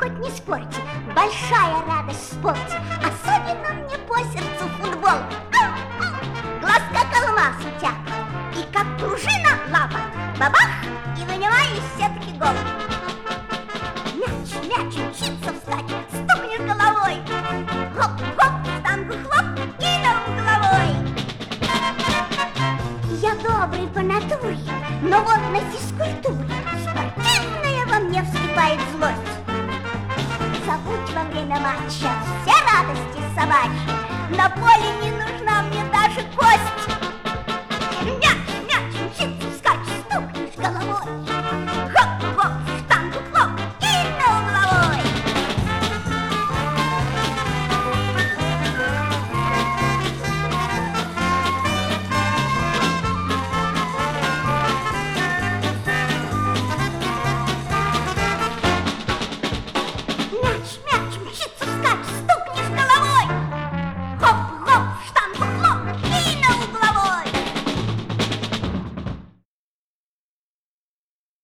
хоть не спорьте, большая радость в спорте. Особенно мне по сердцу футбол. Глаз как алмаз у тебя, и как пружина лапа. Бабах, и вынимай из сетки гол. Мяч, мяч, учиться встать, стукнешь головой. Хоп, хоп, штангу хлоп, и ногу головой. Я добрый по натуре, но вот на физкультуре спортивная во мне вскипает злость. Забудь во время матча все радости собачьи, на поле не нужна мне даже кость. Мяч, мяч, учиться вскачь, стукнешь головой.